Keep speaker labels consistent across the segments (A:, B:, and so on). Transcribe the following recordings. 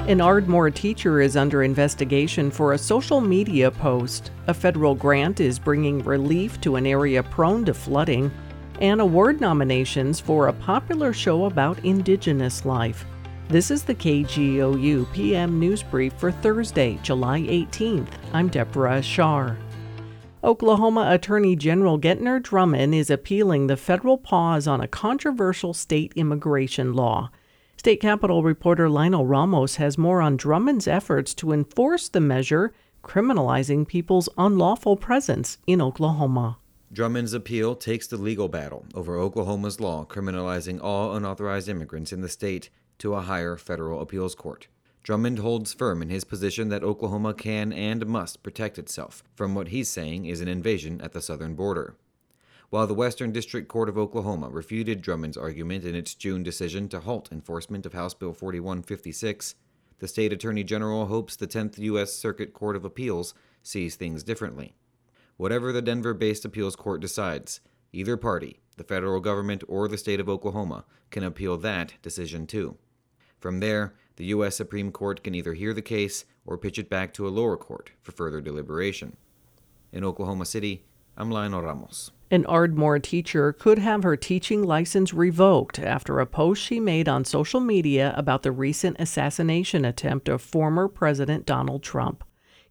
A: An Ardmore teacher is under investigation for a social media post. A federal grant is bringing relief to an area prone to flooding. And award nominations for a popular show about Indigenous life. This is the KGOU PM News Brief for Thursday, July 18th. I'm Deborah Shar. Oklahoma Attorney General Gentner Drummond is appealing the federal pause on a controversial state immigration law. State Capitol reporter Lionel Ramos has more on Drummond's efforts to enforce the measure, criminalizing people's unlawful presence in Oklahoma.
B: Drummond's appeal takes the legal battle over Oklahoma's law criminalizing all unauthorized immigrants in the state to a higher federal appeals court. Drummond holds firm in his position that Oklahoma can and must protect itself from what he's saying is an invasion at the southern border. While the Western District Court of Oklahoma refuted Drummond's argument in its June decision to halt enforcement of House Bill 4156, the state attorney general hopes the 10th U.S. Circuit Court of Appeals sees things differently. Whatever the Denver-based appeals court decides, either party, the federal government or the state of Oklahoma, can appeal that decision too. From there, the U.S. Supreme Court can either hear the case or pitch it back to a lower court for further deliberation. In Oklahoma City, I'm Lionel Ramos.
A: An Ardmore teacher could have her teaching license revoked after a post she made on social media about the recent assassination attempt of former President Donald Trump.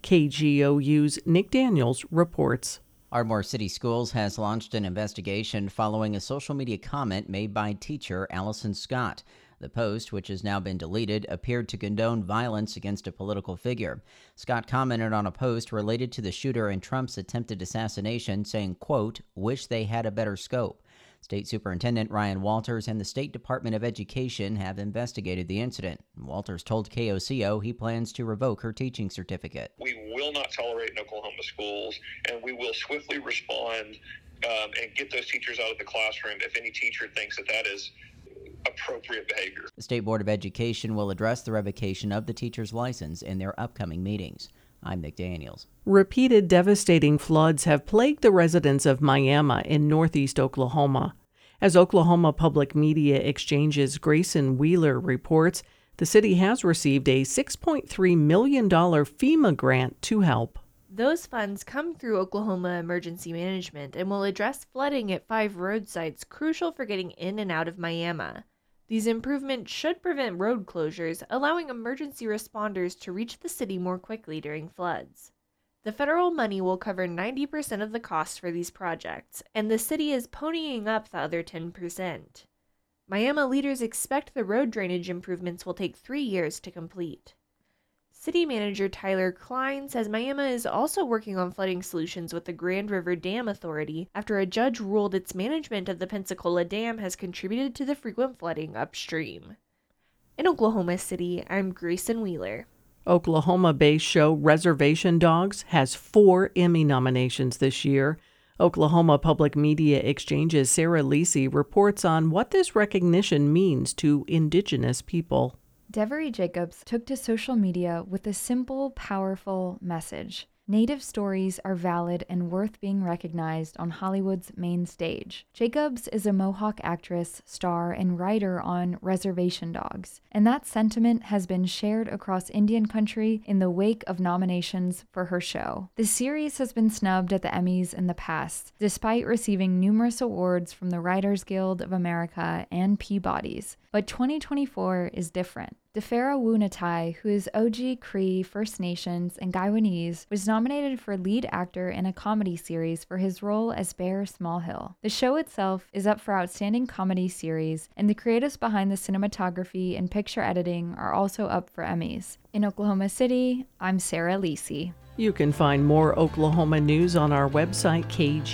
A: KGOU's Nick Daniels reports.
C: Ardmore City Schools has launched an investigation following a social media comment made by teacher Allison Scott. The post, which has now been deleted, appeared to condone violence against a political figure. Scott commented on a post related to the shooter in Trump's attempted assassination, saying, quote, "wish they had a better scope." State Superintendent Ryan Walters and the State Department of Education have investigated the incident. Walters told KOCO he plans to revoke her teaching certificate.
D: We will not tolerate in Oklahoma schools, and we will swiftly respond and get those teachers out of the classroom if any teacher thinks that is appropriate behavior.
C: The State Board of Education will address the revocation of the teacher's license in their upcoming meetings. I'm Nick Daniels.
A: Repeated devastating floods have plagued the residents of Miami in northeast Oklahoma. As Oklahoma Public Media Exchange's Grayson Wheeler reports, the city has received a $6.3 million FEMA grant to help.
E: Those funds come through Oklahoma Emergency Management and will address flooding at 5 road sites crucial for getting in and out of Miami. These improvements should prevent road closures, allowing emergency responders to reach the city more quickly during floods. The federal money will cover 90% of the cost for these projects, and the city is ponying up the other 10%. Miami leaders expect the road drainage improvements will take 3 years to complete. City Manager Tyler Klein says Miami is also working on flooding solutions with the Grand River Dam Authority after a judge ruled its management of the Pensacola Dam has contributed to the frequent flooding upstream. In Oklahoma City, I'm Grayson Wheeler.
A: Oklahoma-based show Reservation Dogs has 4 Emmy nominations this year. Oklahoma Public Media Exchange's Sarah Lisi reports on what this recognition means to Indigenous people.
F: Devery Jacobs took to social media with a simple, powerful message. Native stories are valid and worth being recognized on Hollywood's main stage. Jacobs is a Mohawk actress, star, and writer on Reservation Dogs, and that sentiment has been shared across Indian country in the wake of nominations for her show. The series has been snubbed at the Emmys in the past, despite receiving numerous awards from the Writers Guild of America and Peabody's. But 2024 is different. Defera Wunatai, who is OG Cree, First Nations, and Guyanese, was nominated for lead actor in a comedy series for his role as Bear Smallhill. The show itself is up for Outstanding Comedy Series, and the creatives behind the cinematography and picture editing are also up for Emmys. In Oklahoma City, I'm Sarah Lisi.
A: You can find more Oklahoma news on our website,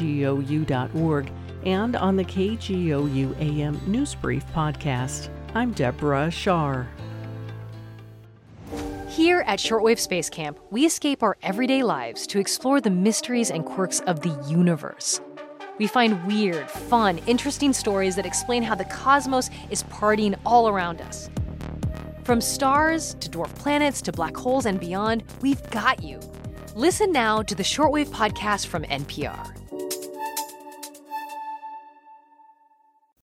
A: kgou.org, and on the KGOU AM News Brief podcast. I'm Deborah Shar.
G: Here at Shortwave Space Camp, we escape our everyday lives to explore the mysteries and quirks of the universe. We find weird, fun, interesting stories that explain how the cosmos is partying all around us. From stars to dwarf planets to black holes and beyond, we've got you. Listen now to the Shortwave podcast from NPR.